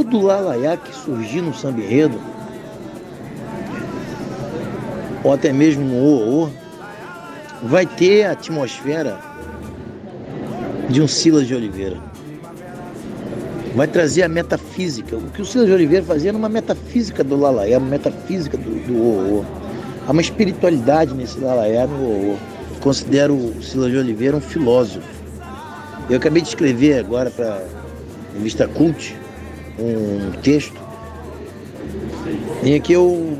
todo lalaiá que surgir no samba enredo, ou até mesmo no ô-ô, vai ter a atmosfera de um Silas de Oliveira. Vai trazer a metafísica. O que o Silas de Oliveira fazia era uma metafísica do lalaiá, uma metafísica do ô-ô. Há uma espiritualidade nesse lalaiá no ô-ô. Considero o Silas de Oliveira um filósofo. Eu acabei de escrever agora para a revista Cult um texto em que eu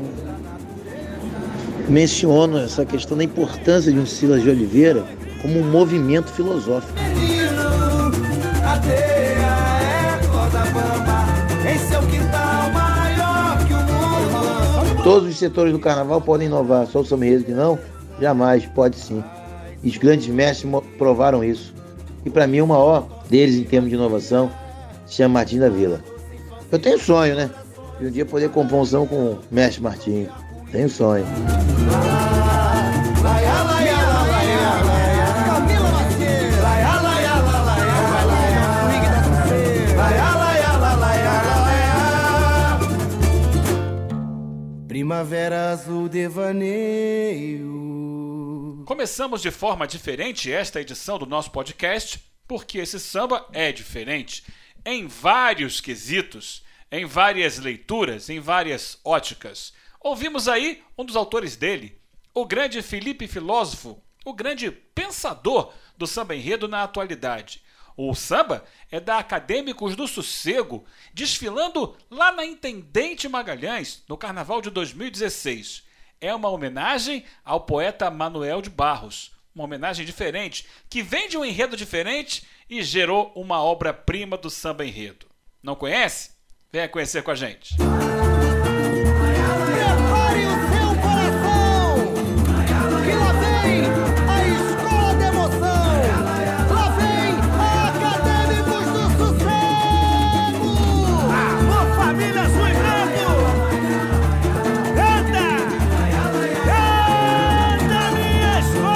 menciono essa questão da importância de um Silas de Oliveira como um movimento filosófico. Todos os setores do carnaval podem inovar, só o samba enredo que não? Jamais, pode sim. E os grandes mestres provaram isso. E para mim o maior deles em termos de inovação se chama Martim da Vila. Eu tenho sonho, né? De um dia poder compor um samba com o mestre Martim. Tenho sonho. Primavera azul devaneio. Começamos de forma diferente esta edição do nosso podcast, porque esse samba é diferente em vários quesitos, em várias leituras, em várias óticas. Ouvimos aí um dos autores dele, o grande Felipe Filósofo, o grande pensador do samba enredo na atualidade. O samba é da Acadêmicos do Sossego, desfilando lá na Intendente Magalhães, no Carnaval de 2016. É uma homenagem ao poeta Manuel de Barros. Uma homenagem diferente, que vem de um enredo diferente e gerou uma obra-prima do samba enredo. Não conhece? Venha conhecer com a gente. Prepare o seu coração, que lá vem a escola da emoção. Lá vem a Acadêmicos do Sossego. Alô, família Azul e Branco. Canta, canta minha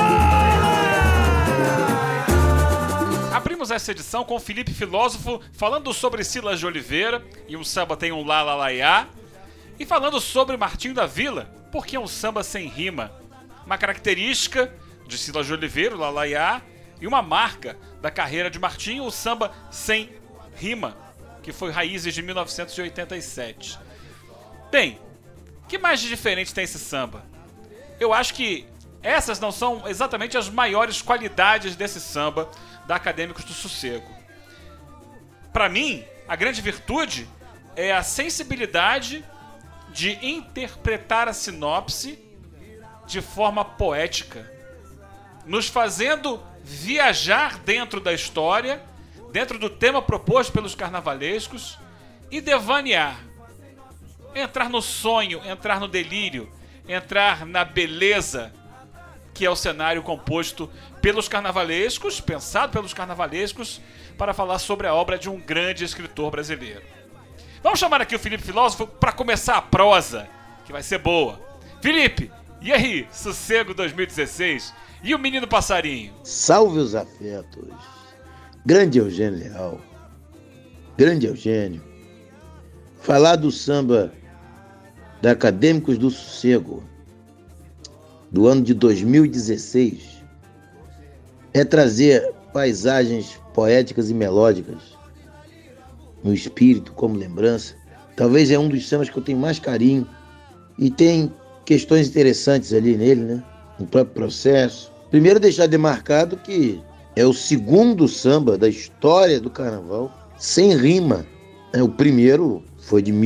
escola. Abrimos essa edição com o Felipe Filósofo falando sobre Silas de Oliveira, e um samba tem um lá, lá, lá, iá. E falando sobre Martinho da Vila, porque é um samba sem rima. Uma característica de Silas de Oliveira, o Lalaiá, e uma marca da carreira de Martinho, o samba sem rima, que foi Raízes de 1987. Bem, o que mais de diferente tem esse samba? Eu acho que essas não são exatamente as maiores qualidades desse samba da Acadêmicos do Sossego. Para mim, a grande virtude é a sensibilidade de interpretar a sinopse de forma poética, nos fazendo viajar dentro da história, dentro do tema proposto pelos carnavalescos e devanear, entrar no sonho, entrar no delírio, entrar na beleza que é o cenário composto pelos carnavalescos, pensado pelos carnavalescos, para falar sobre a obra de um grande escritor brasileiro. Vamos chamar aqui o Felipe Filósofo para começar a prosa, que vai ser boa. Felipe, e aí, Sossego 2016? E o Menino Passarinho? Salve os afetos. Grande Eugênio Leal. Grande Eugênio. Falar do samba da Acadêmicos do Sossego do ano de 2016 é trazer paisagens poéticas e melódicas no espírito, como lembrança. Talvez é um dos sambas que eu tenho mais carinho e tem questões interessantes ali nele, né? No próprio processo. Primeiro, deixar demarcado que é o segundo samba da história do carnaval sem rima. O primeiro foi de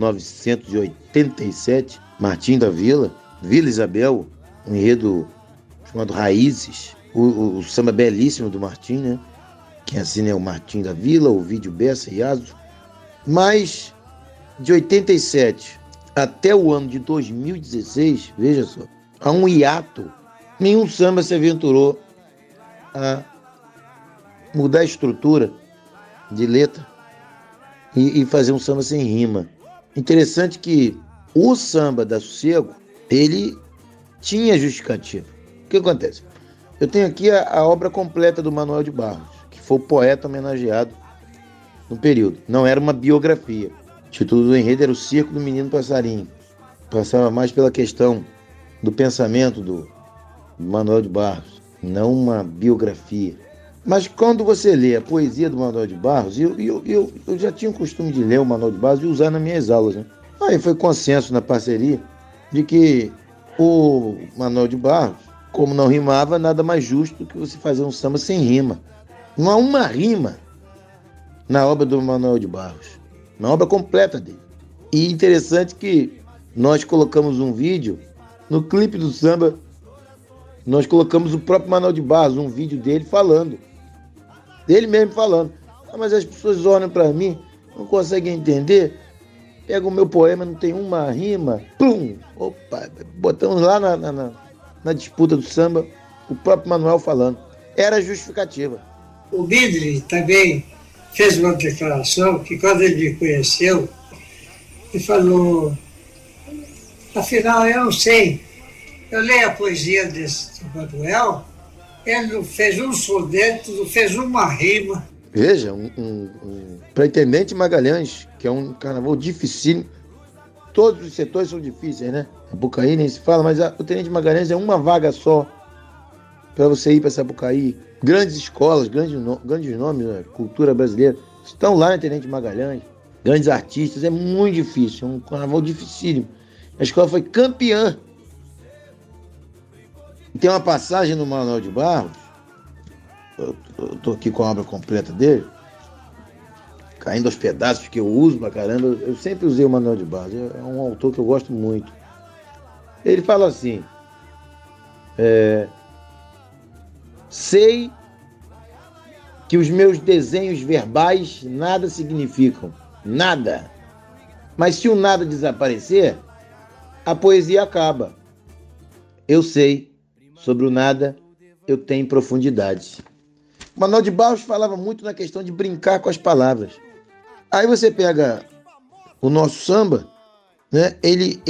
1987, Martim da Vila, Vila Isabel, um enredo chamado Raízes, o samba belíssimo do Martim, né? Quem assina é o Martim da Vila, o Vídeo Bessa e Aso. Mas de 87 até o ano de 2016, veja só, há um hiato, nenhum samba se aventurou a mudar a estrutura de letra e fazer um samba sem rima. Interessante que o samba da Sossego, ele tinha justificativa. O que acontece? Eu tenho aqui a obra completa do Manuel de Barros, que foi o poeta homenageado no período. Não era uma biografia. O título do enredo era O Circo do Menino Passarinho. Passava mais pela questão do pensamento do Manuel de Barros, não uma biografia. Mas quando você lê a poesia do Manuel de Barros, eu já tinha o costume de ler o Manuel de Barros e usar nas minhas aulas, né? Aí foi consenso na parceria de que o Manuel de Barros, como não rimava, nada mais justo que você fazer um samba sem rima. Não há uma rima na obra do Manuel de Barros, na obra completa dele. E interessante que nós colocamos um vídeo, no clipe do samba, nós colocamos o próprio Manuel de Barros, um vídeo dele falando. Dele mesmo falando. Mas as pessoas olham para mim, não conseguem entender. Pega o meu poema, não tem uma rima. Plum! Opa! Botamos lá na disputa do samba, o próprio Manuel falando. Era a justificativa. O Bidri também fez uma declaração que quando ele me conheceu, ele falou, afinal eu não sei, eu leio a poesia desse Manuel, ele não fez um soneto, não fez uma rima. Veja, para Intendente Magalhães, que é um carnaval dificílimo, todos os setores são difíceis, né? Sapucaí nem se fala, mas o Tenente Magalhães é uma vaga só para você ir para Sapucaí. Grandes escolas, grandes nomes da cultura brasileira estão lá no Tenente Magalhães. Grandes artistas, é muito difícil, é um carnaval dificílimo. A escola foi campeã. Tem uma passagem no Manuel de Barros, eu tô aqui com a obra completa dele, caindo aos pedaços, que eu uso pra caramba. Eu sempre usei o Manuel de Barros, é um autor que eu gosto muito. Ele fala assim, sei que os meus desenhos verbais nada significam, nada. Mas se o nada desaparecer, a poesia acaba. Eu sei, sobre o nada, eu tenho profundidade. Manuel de Barros falava muito na questão de brincar com as palavras. Aí você pega o nosso samba, né? Ele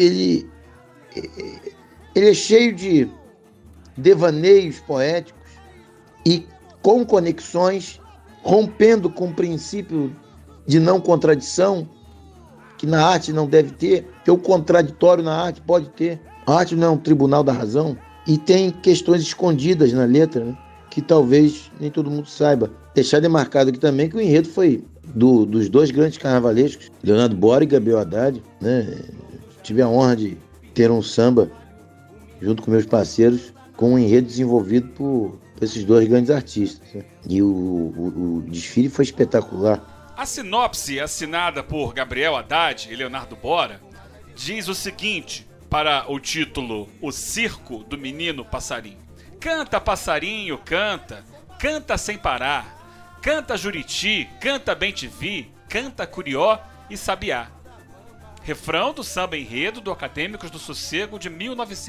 é cheio de devaneios poéticos e com conexões, rompendo com o princípio de não contradição, que na arte não deve ter, que o contraditório na arte pode ter. A arte não é um tribunal da razão e tem questões escondidas na letra, né? Que talvez nem todo mundo saiba. Deixar demarcado aqui também que o enredo foi dos dois grandes carnavalescos, Leonardo Bora e Gabriel Haddad, né? Tive a honra de ter um samba junto com meus parceiros com um enredo desenvolvido por esses dois grandes artistas, né? E o desfile foi espetacular. A sinopse assinada por Gabriel Haddad e Leonardo Bora diz o seguinte para o título O Circo do Menino Passarinho. Canta, passarinho, canta, canta sem parar. Canta Juriti, canta Bem-te-vi, canta Curió e Sabiá. Refrão do samba enredo do Acadêmicos do Sossego de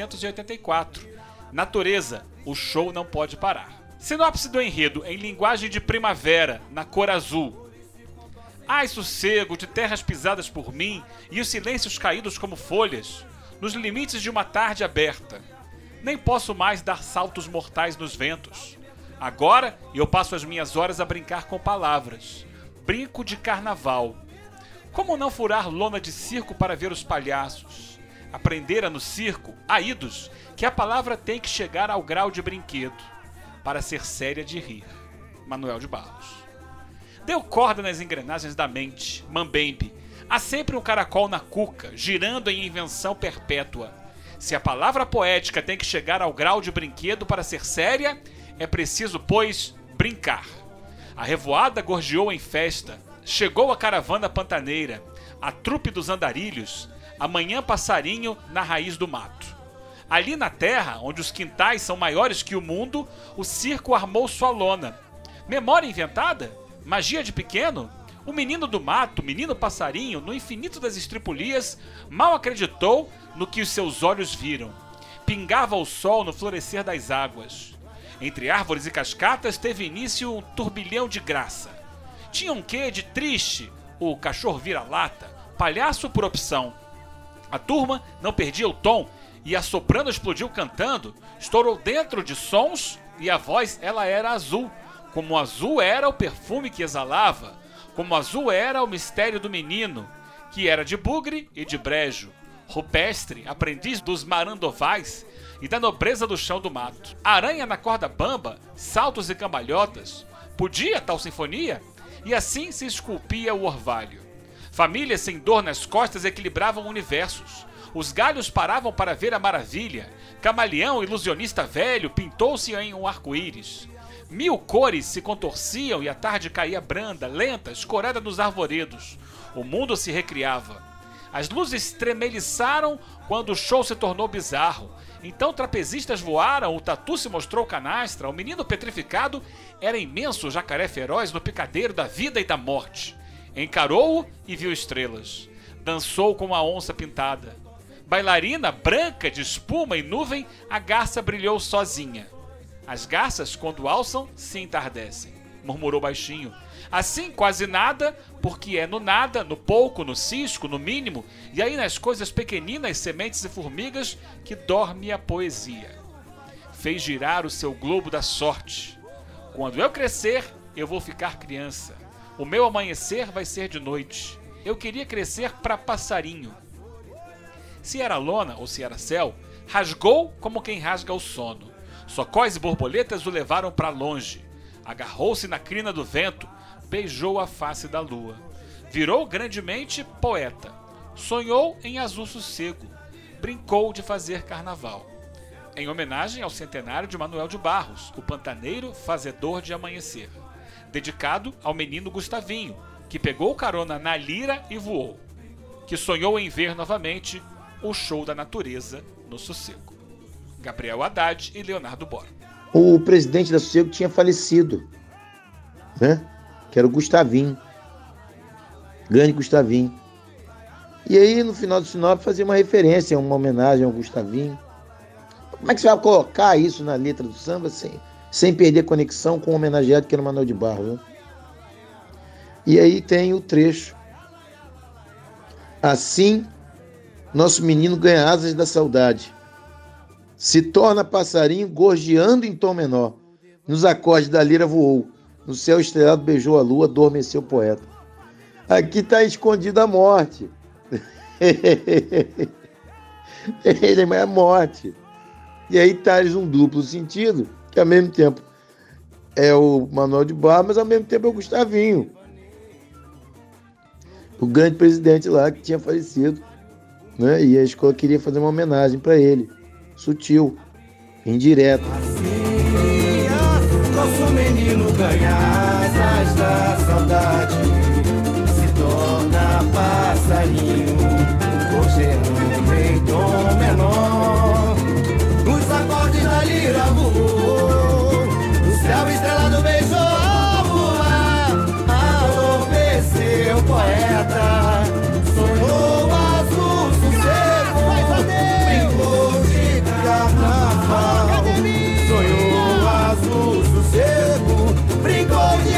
1984. Natureza, o show não pode parar. Sinopse do enredo em linguagem de primavera, na cor azul. Ai, sossego de terras pisadas por mim e os silêncios caídos como folhas, nos limites de uma tarde aberta. Nem posso mais dar saltos mortais nos ventos. Agora eu passo as minhas horas a brincar com palavras. Brinco de carnaval. Como não furar lona de circo para ver os palhaços? Aprendera no circo, aídos, que a palavra tem que chegar ao grau de brinquedo, para ser séria de rir. Manuel de Barros. Deu corda nas engrenagens da mente, mambembe. Há sempre um caracol na cuca, girando em invenção perpétua. Se a palavra poética tem que chegar ao grau de brinquedo para ser séria, é preciso, pois, brincar. A revoada gorjeou em festa, chegou a caravana pantaneira, a trupe dos andarilhos, amanhã passarinho na raiz do mato. Ali na terra, onde os quintais são maiores que o mundo, o circo armou sua lona. Memória inventada? Magia de pequeno? O menino do mato, menino passarinho, no infinito das estripulias, mal acreditou no que os seus olhos viram. Pingava o sol no florescer das águas. Entre árvores e cascatas teve início um turbilhão de graça. Tinha um quê de triste, o cachorro vira-lata, palhaço por opção. A turma não perdia o tom e a soprano explodiu cantando, estourou dentro de sons e a voz ela era azul, como azul era o perfume que exalava, como azul era o mistério do menino, que era de bugre e de brejo, rupestre, aprendiz dos marandovais e da nobreza do chão do mato. Aranha na corda bamba, saltos e cambalhotas, podia tal sinfonia? E assim se esculpia o orvalho. Famílias sem dor nas costas equilibravam universos. Os galhos paravam para ver a maravilha. Camaleão, ilusionista velho, pintou-se em um arco-íris. 1000 cores se contorciam e a tarde caía branda, lenta, escorada nos arvoredos. O mundo se recriava. As luzes tremeliçaram quando o show se tornou bizarro. Então trapezistas voaram, o tatu se mostrou canastra, o menino petrificado era imenso jacaré feroz no picadeiro da vida e da morte. Encarou-o e viu estrelas. Dançou com a onça pintada. Bailarina, branca de espuma e nuvem, a garça brilhou sozinha. As garças, quando alçam, se entardecem, murmurou baixinho. Assim, quase nada, porque é no nada, no pouco, no cisco, no mínimo, e aí nas coisas pequeninas, sementes e formigas, que dorme a poesia. Fez girar o seu globo da sorte. Quando eu crescer, eu vou ficar criança. O meu amanhecer vai ser de noite. Eu queria crescer para passarinho. Se era lona ou se era céu, rasgou como quem rasga o sono. Socóis e borboletas o levaram para longe. Agarrou-se na crina do vento, beijou a face da lua. Virou grandemente poeta. Sonhou em azul sossego. Brincou de fazer carnaval. Em homenagem ao centenário de Manuel de Barros, o pantaneiro fazedor de amanhecer. Dedicado ao menino Gustavinho, que pegou carona na lira e voou. Que sonhou em ver novamente o show da natureza no sossego. Gabriel Haddad e Leonardo Bora. O presidente da Sossego tinha falecido, né? Que era o Gustavinho. Grande Gustavinho. E aí, no final do Sinop, fazia uma referência, uma homenagem ao Gustavinho. Como é que você vai colocar isso na letra do samba sem perder conexão com o homenageado que era o Manuel de Barros, né? E aí tem o trecho. Assim, nosso menino ganha asas da saudade. Se torna passarinho gorjeando em tom menor. Nos acordes da lira voou. No céu estrelado beijou a lua, adormeceu o poeta. Aqui está escondida a morte. Ele é a morte. E aí traz um duplo sentido, que ao mesmo tempo é o Manuel de Barros, mas ao mesmo tempo é o Gustavinho. O grande presidente lá que tinha falecido, né? E a escola queria fazer uma homenagem para ele. Sutil, indireto. Assim, nosso menino ganha asas da saudade, se torna passarinho, gorjeando em tom menor. Nos acordes da lira voou, no céu estrelado beijou a lua, adormeceu o poeta, sonhou azul sossego, brincou de carnaval, sonhou azul sossego, brincou de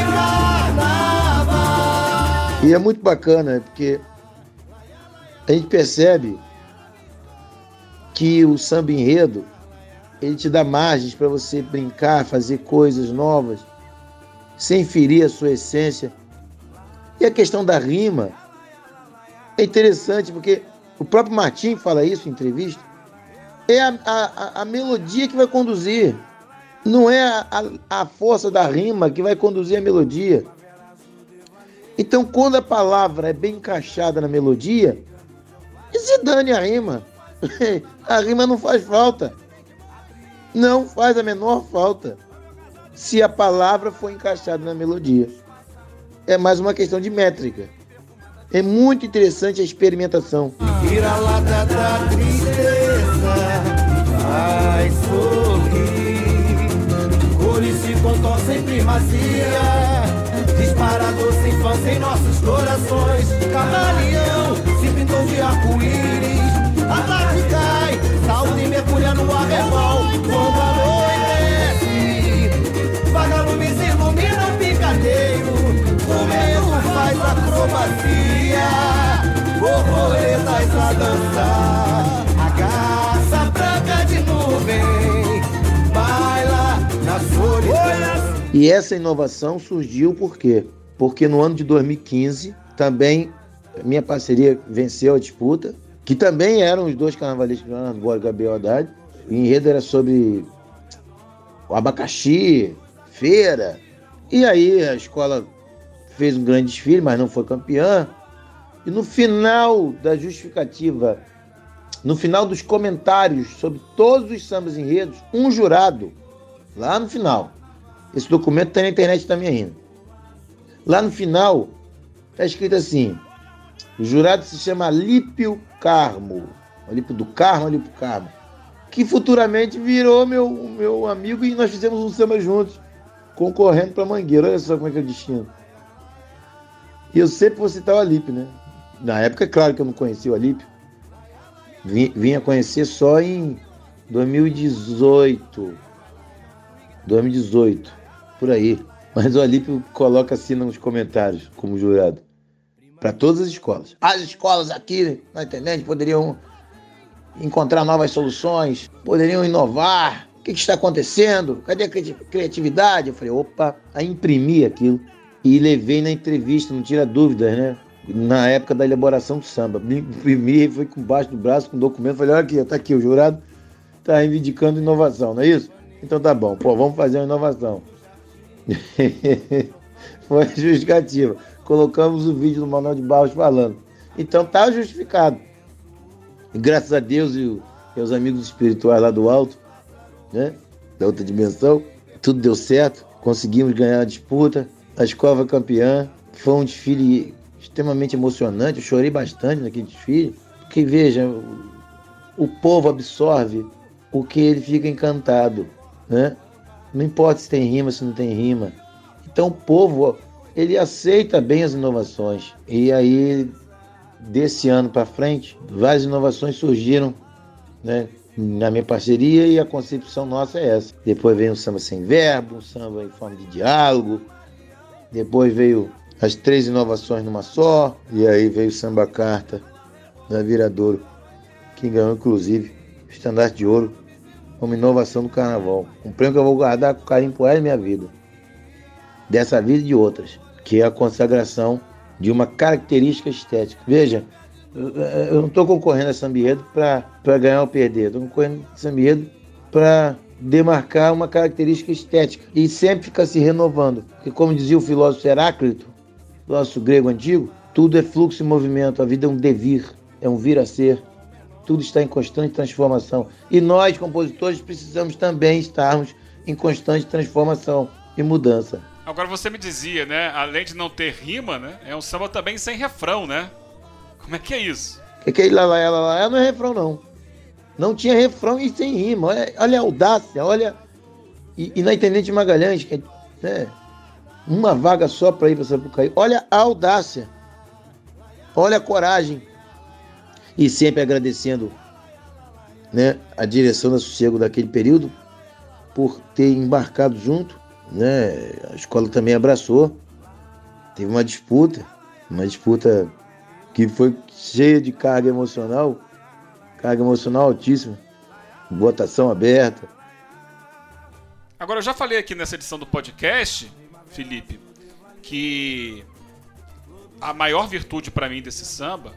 carnaval. E é muito bacana, porque a gente percebe que o samba enredo, ele te dá margens para você brincar, fazer coisas novas, sem ferir a sua essência. E a questão da rima é interessante, porque o próprio Martim fala isso em entrevista. É a melodia que vai conduzir, não é a força da rima que vai conduzir a melodia. Então, quando a palavra é bem encaixada na melodia, se dane a rima. A rima não faz falta. Não faz a menor falta se a palavra for encaixada na melodia. É mais uma questão de métrica. É muito interessante a experimentação. Vira-lata da tristeza, vai sorrir. Cores se contorcem em primazia, disparador sem infância em nossos corações. Camaleão se pintou de arco-íris, a tarde cai, salta e mergulha no arrebol. Quando anoitece, vagalumes iluminam o picadeiro, o medo faz acrobacia, borboletas a dançar, a garça branca de nuvem baila na solidão. E essa inovação surgiu por quê? Porque no ano de 2015 também minha parceria venceu a disputa, que também eram os dois carnavalistas, Leonardo Borges e Gabriel Haddad. O enredo era sobre o abacaxi, feira. E aí a escola fez um grande desfile, mas não foi campeã. E no final da justificativa, no final dos comentários sobre todos os sambas enredos, um jurado, lá no final, esse documento está na internet também ainda. Lá no final, está escrito assim: o jurado se chama Alípio Carmo. Alípio do Carmo, Alípio Carmo. Que futuramente virou meu amigo e nós fizemos um samba juntos, concorrendo para Mangueira. Olha só como é que é o destino. E eu sempre vou citar o Alípio, né? Na época, é claro que eu não conhecia o Alípio. Vim a conhecer só em 2018, por aí. Mas o Alípio coloca assim nos comentários, como jurado, para todas as escolas. As escolas aqui na internet poderiam encontrar novas soluções, poderiam inovar. O que está acontecendo? Cadê a criatividade? Eu falei, opa, aí imprimi aquilo e levei na entrevista, não tira dúvidas, né? Na época da elaboração do samba. Me imprimi, foi com baixo do braço, com documento, falei, olha aqui, tá aqui, o jurado tá reivindicando inovação, não é isso? Então tá bom, vamos fazer uma inovação. Foi justificativa. Colocamos o vídeo do Manuel de Barros falando. Então tá justificado. E graças a Deus e os amigos espirituais lá do alto, né? Da outra dimensão, tudo deu certo. Conseguimos ganhar a disputa. A escola foi campeã. Foi um desfile extremamente emocionante. Eu chorei bastante naquele desfile. Porque, veja, o povo absorve o que ele fica encantado, né? Não importa se tem rima, se não tem rima. Então o povo, ele aceita bem as inovações. E aí, desse ano para frente, várias inovações surgiram, né, na minha parceria, e a concepção nossa é essa. Depois veio um samba sem verbo, um samba em forma de diálogo. Depois veio as 3 inovações numa só. E aí veio o samba carta da Viradouro, que ganhou inclusive o estandarte de ouro como inovação do carnaval. Um prêmio que eu vou guardar com carinho por ela em minha vida. Dessa vida e de outras. Que é a consagração de uma característica estética. Veja, eu não estou concorrendo a samba enredo para ganhar ou perder. Estou concorrendo a samba enredo para demarcar uma característica estética. E sempre fica se renovando. Porque, como dizia o filósofo Heráclito, nosso grego antigo, tudo é fluxo e movimento. A vida é um devir, é um vir a ser. Tudo está em constante transformação. E nós, compositores, precisamos também estarmos em constante transformação e mudança. Agora você me dizia, né? Além de não ter rima, né? É um samba também sem refrão, né? Como é que é isso? Aquele lá não é refrão, não. Não tinha refrão e sem rima. Olha a audácia, olha... E na Intendente Magalhães, que é uma vaga só para ir para Sapucaí. Olha a audácia. Olha a coragem. E sempre agradecendo, né, a direção da Sossego daquele período por ter embarcado junto, né? A escola também abraçou. Teve uma disputa que foi cheia de carga emocional altíssima, votação aberta. Agora, eu já falei aqui nessa edição do podcast, Felipe, que a maior virtude para mim desse samba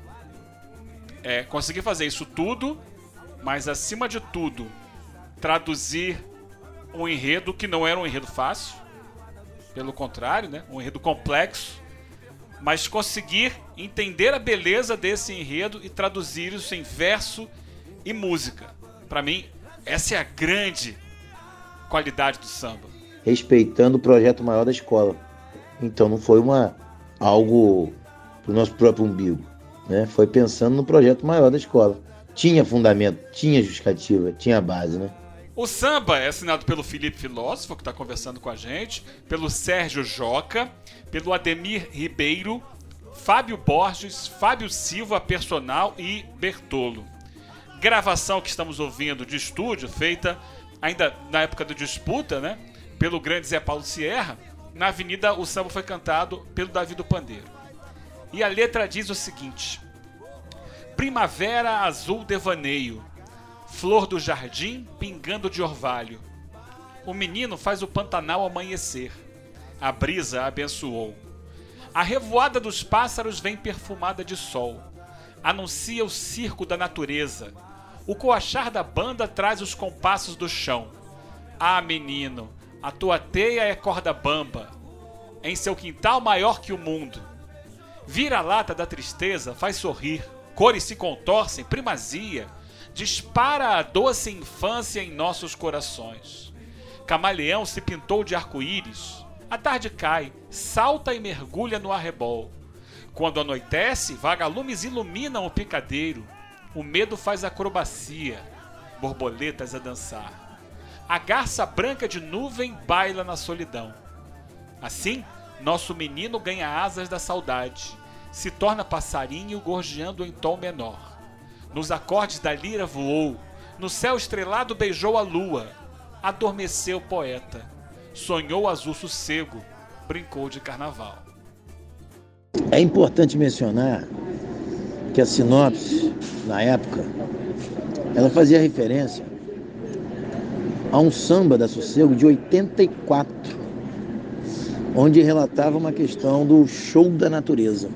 é conseguir fazer isso tudo, mas acima de tudo, traduzir um enredo que não era um enredo fácil, pelo contrário, né? Um enredo complexo, mas conseguir entender a beleza desse enredo e traduzir isso em verso e música. Para mim, essa é a grande qualidade do samba. Respeitando o projeto maior da escola. Então não foi algo pro nosso próprio umbigo, né? Foi pensando no projeto maior da escola. Tinha fundamento, tinha justificativa, tinha base, né? O samba é assinado pelo Felipe Filósofo, que está conversando com a gente, pelo Sérgio Joca, pelo Ademir Ribeiro, Fábio Borges, Fábio Silva, Personal e Bertolo. Gravação que estamos ouvindo de estúdio, feita ainda na época da disputa, né, pelo grande Zé Paulo Sierra. Na Avenida, o samba foi cantado pelo Davi do Pandeiro. E a letra diz o seguinte: primavera azul devaneio, flor do jardim pingando de orvalho. O menino faz o Pantanal amanhecer, a brisa abençoou. A revoada dos pássaros vem perfumada de sol. Anuncia o circo da natureza. O coachar da banda traz os compassos do chão. Ah, menino, a tua teia é corda bamba. Em seu quintal maior que o mundo. Vira-lata da tristeza faz sorrir. Cores se contorcem, primazia. Dispara a doce infância em nossos corações. Camaleão se pintou de arco-íris. A tarde cai, salta e mergulha no arrebol. Quando anoitece, vagalumes iluminam o picadeiro. O medo faz acrobacia, borboletas a dançar. A garça branca de nuvem baila na solidão. Assim, nosso menino ganha asas da saudade. Se torna passarinho gorjeando em tom menor. Nos acordes da lira voou. No céu estrelado beijou a lua. Adormeceu poeta. Sonhou azul sossego. Brincou de carnaval. É importante mencionar que a sinopse, na época, ela fazia referência a um samba da Sossego de 84, onde relatava uma questão do show da natureza,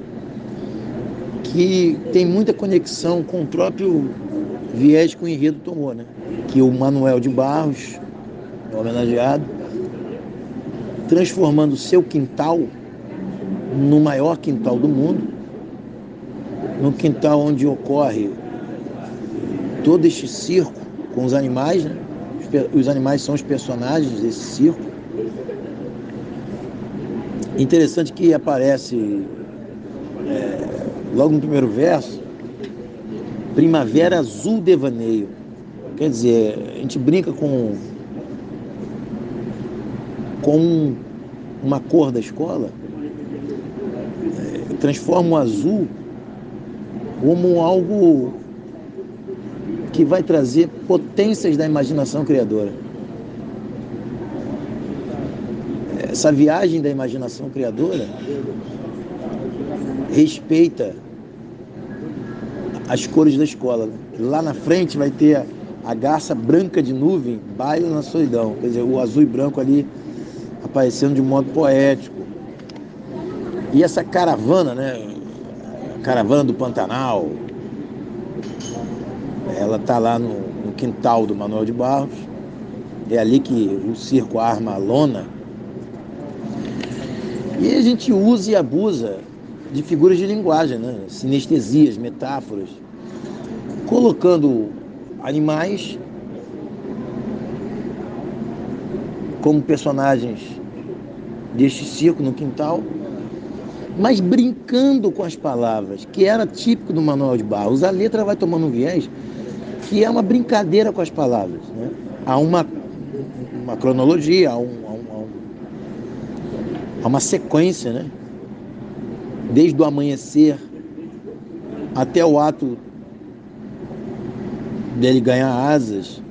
que tem muita conexão com o próprio viés que o enredo tomou, né? Que o Manuel de Barros, homenageado, transformando o seu quintal no maior quintal do mundo, no quintal onde ocorre todo este circo com os animais, né? Os animais são os personagens desse circo. Interessante que aparece logo no primeiro verso, Primavera Azul Devaneio. Quer dizer, a gente brinca com uma cor da escola, transforma o azul como algo que vai trazer potências da imaginação criadora. Essa viagem da imaginação criadora respeita as cores da escola. Lá na frente vai ter a garça branca de nuvem, baila na solidão. Quer dizer, o azul e branco ali aparecendo de um modo poético. E essa caravana, né? A caravana do Pantanal, ela está lá no quintal do Manuel de Barros. É ali que o circo arma a lona. E a gente usa e abusa de figuras de linguagem, né? Sinestesias, metáforas, colocando animais como personagens deste circo no quintal, mas brincando com as palavras, que era típico do Manuel de Barros. A letra vai tomando um viés que é uma brincadeira com as palavras, né? Há uma cronologia, há uma sequência, né? Desde o amanhecer até o ato dele ganhar asas,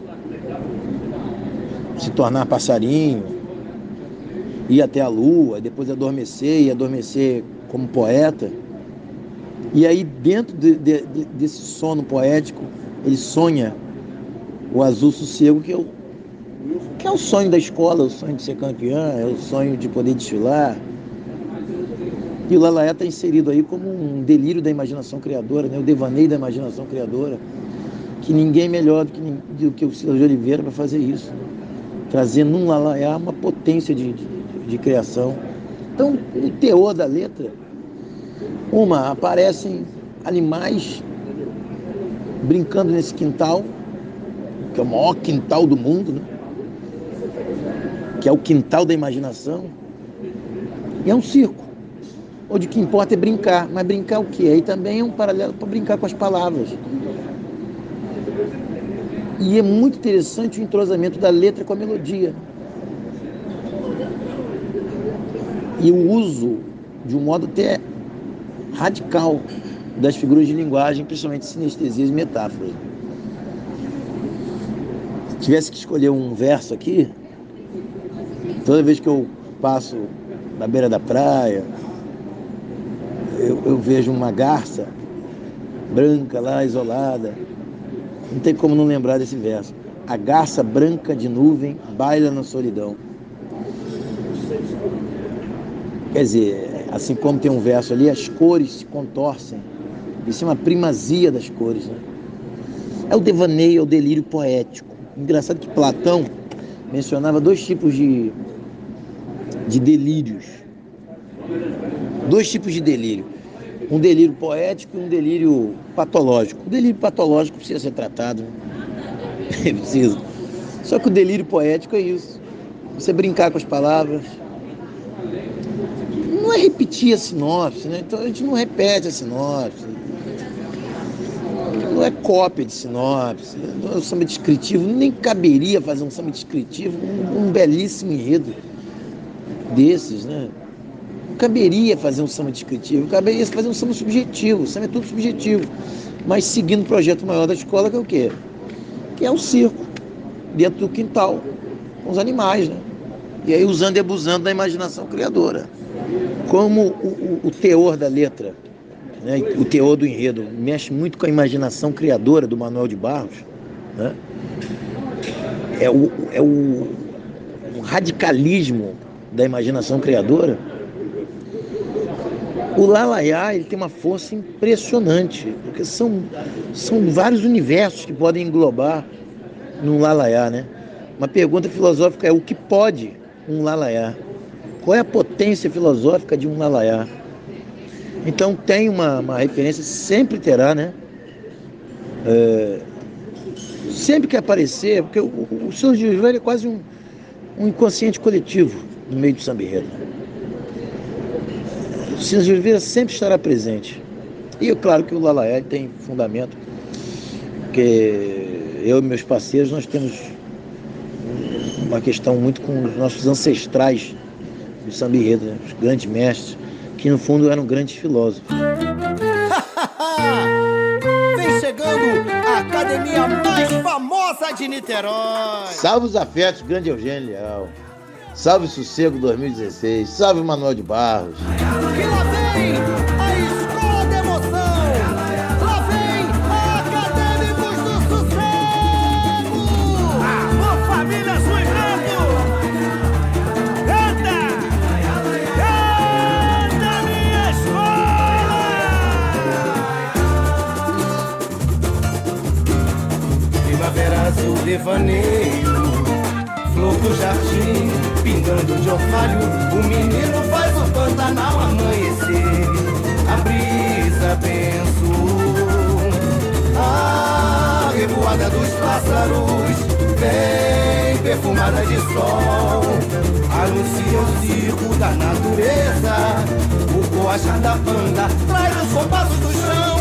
se tornar passarinho, ir até a lua, depois adormecer, e adormecer como poeta. E aí, dentro desse sono poético, ele sonha o azul sossego, que é o sonho da escola, o sonho de ser campeã, é o sonho de poder desfilar. E o Lalaé está inserido aí como delírio da imaginação criadora, né? O devaneio da imaginação criadora, que ninguém melhor do que o Silas de Oliveira para fazer isso, trazendo num Lalaé uma potência de criação. Então, o teor da letra, aparecem animais brincando nesse quintal, que é o maior quintal do mundo, né? Que é o quintal da imaginação, e é um circo, onde o que importa é brincar. Mas brincar o quê? Aí também é um paralelo para brincar com as palavras. E é muito interessante o entrosamento da letra com a melodia. E o uso, de um modo até radical, das figuras de linguagem, principalmente sinestesias e metáforas. Se tivesse que escolher um verso aqui, toda vez que eu passo na beira da praia, eu vejo uma garça branca lá, isolada. Não tem como não lembrar desse verso. A garça branca de nuvem baila na solidão. Quer dizer, assim como tem um verso ali, as cores se contorcem. Isso é uma primazia das cores, né? É o devaneio, é o delírio poético. Engraçado que Platão mencionava 2 tipos de delírios. 2 tipos de delírio. Um delírio poético e um delírio patológico. O delírio patológico precisa ser tratado, né? Precisa. Só que o delírio poético é isso. Você brincar com as palavras. Não é repetir a sinopse, né? Então a gente não repete a sinopse. Não é cópia de sinopse. Não é um samba descritivo. Nem caberia fazer um samba descritivo, um belíssimo enredo desses, né? Não caberia fazer um samba descritivo, caberia fazer um samba subjetivo. O samba é tudo subjetivo. Mas seguindo o projeto maior da escola, que é o quê? Que é o circo, dentro do quintal, com os animais, né? E aí usando e abusando da imaginação criadora. Como o teor da letra, né? O teor do enredo mexe muito com a imaginação criadora do Manuel de Barros, né? É o radicalismo da imaginação criadora. O Lalaiá, ele tem uma força impressionante, porque são vários universos que podem englobar num Lalaiá, né? Uma pergunta filosófica é: o que pode um Lalaiá? Qual é a potência filosófica de um Lalaiá? Então tem uma referência, sempre terá, né? Sempre que aparecer, porque o Senhor de Oliveira é quase um inconsciente coletivo no meio do samba enredo. O Senhor de Oliveira sempre estará presente. E é claro que o Lalaiá tem fundamento, porque eu e meus parceiros, nós temos uma questão muito com os nossos ancestrais do samba enredo, né? Os grandes mestres, que no fundo eram grandes filósofos. Vem chegando a academia mais famosa de Niterói. Salve os afetos, grande Eugênio Leal. Salve o Sossego 2016. Salve o Manuel de Barros. Que lá vem a escola da emoção. Lá vem a Acadêmicos do Sossego. Alô, família Azul e Branco. Canta! Canta, minha escola! Primavera azul, devaneio, flor do jardim, pingando de orvalho, o menino faz o Pantanal amanhecer. A brisa pensou, a revoada dos pássaros vem perfumada de sol, anuncia o circo da natureza, o coachar da banda traz os compassos do chão.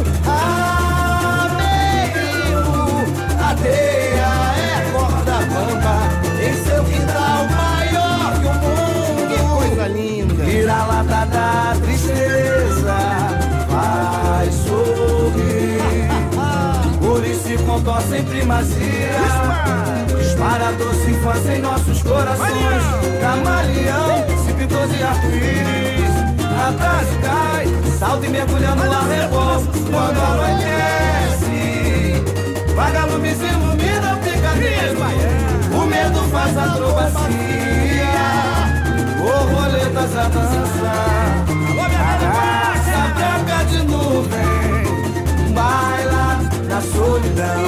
A teia é corda bamba, em seu quintal maior que o mundo. Que coisa linda! Vira a lata da tristeza, vai sorrir. Cores se contorcem em primazia, dispara doce infância em nossos corações. Camaleão, se pintou de arco-íris, a tarde cai, salta e mergulha no arrebol. Quando amanhece, vagalumes ilumina o picanismo. O medo faz acrobacia, borboletas a dançar. Caraca branca de nuvem, baila na solidão.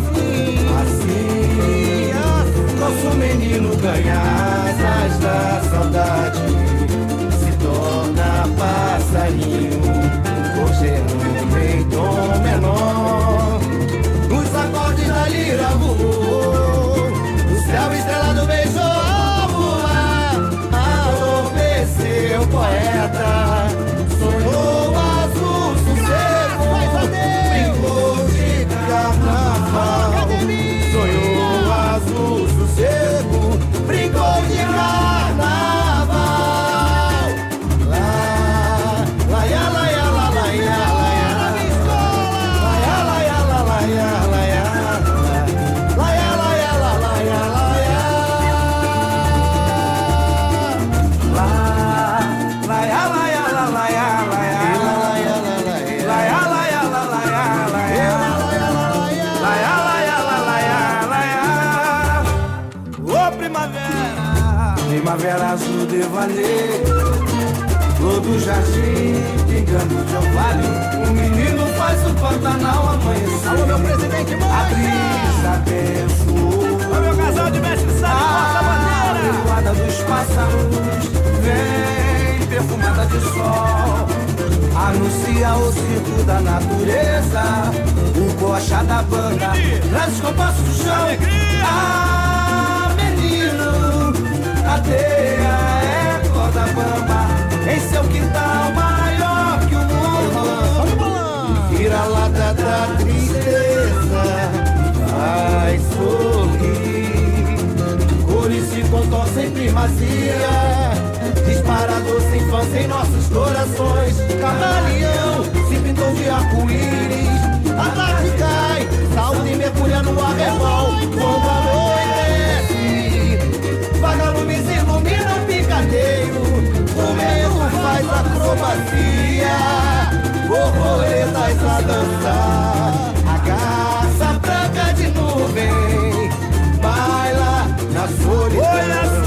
Assim, nosso menino ganha asas da saudade, se torna passarinho, gorjeando em tom menor. Nos acordes da lira voou, o céu estrelado beijou ao voar. Adormeceu o poeta, sonhou azul sossego, brincou de carnaval. Sonhou azul sossego, brincou de carnaval. Lá, lá, ia, lá, ia, lá, lá, ia, lá, ia. Lá, ia, lá, ia, lá, lá, ia, lá, ia. Lá, ia, lá, ia, lá, lá, ia, lá, ia. Lá, lá, ia, lá, ia, lá, lá, ia, lá, ia. Lá, ia, lá, ia, lá, lá, ia, lá, ia. Lá, ia, lá, ia, lá, lá, ia, lá, ia. Ô, primavera, primavera azul devaneio, flor flor do jardim, pingando de orvalho. O menino faz o Pantanal amanhecer. Alô, meu presidente, A brisa abençoou. Alô, meu casal de mestre sabe, nossa A bandeira. revoada dos pássaros vem perfumada de sol. Anuncia o circo da natureza. O coxa da banda traz os compassos do chão. Ah, menino, a teia é corda bamba. Em seu quintal maior que o mundo. Vira-lata da tristeza vai sorrir. Cores se contorcem em primazia. Disparador sem fãs em nossos corações. Camaleão se pintou de arco-íris. A tarde cai, salta e mergulha no arrebol. Quando anoitece, vagalumes iluminam o picadeiro. O medo faz acrobacia, borboletas a dançar. A garça branca de nuvem baila na solidão.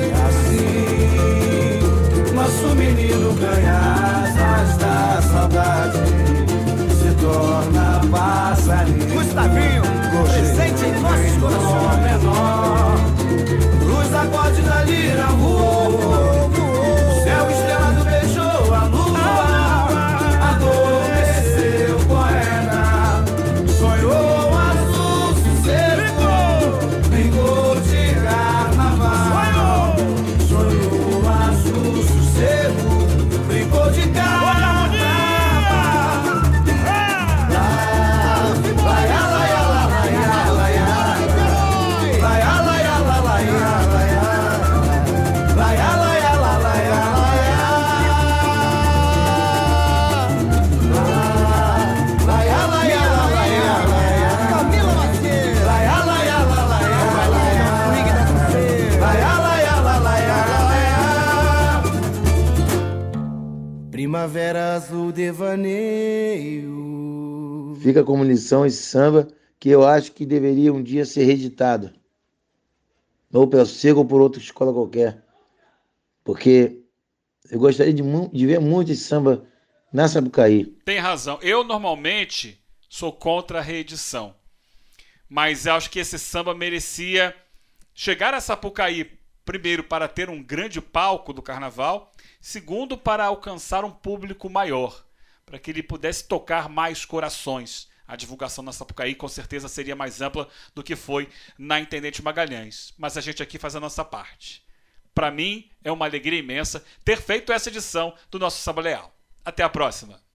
Nosso menino ganha asas da saudade, se torna passarinho. Gustavinho, presente em nossos corações. Menor, luz acorde da lira voou. O céu estrelado beijou a lua. Adormeceu poeta, sonhou azul sossego. Brincou de carnaval, sonhou azul sossego. Brincou de carnaval. Primavera azul devaneio. Fica como lição esse samba que eu acho que deveria um dia ser reeditado. Ou pela Sossego ou por outra escola qualquer. Porque eu gostaria de ver muito esse samba na Sapucaí. Tem razão. Eu normalmente sou contra a reedição. Mas eu acho que esse samba merecia chegar a Sapucaí, primeiro, para ter um grande palco do carnaval, segundo, para alcançar um público maior, para que ele pudesse tocar mais corações. A divulgação na Sapucaí com certeza seria mais ampla do que foi na Intendente Magalhães. Mas a gente aqui faz a nossa parte. Para mim, é uma alegria imensa ter feito essa edição do nosso Samba Leal. Até a próxima!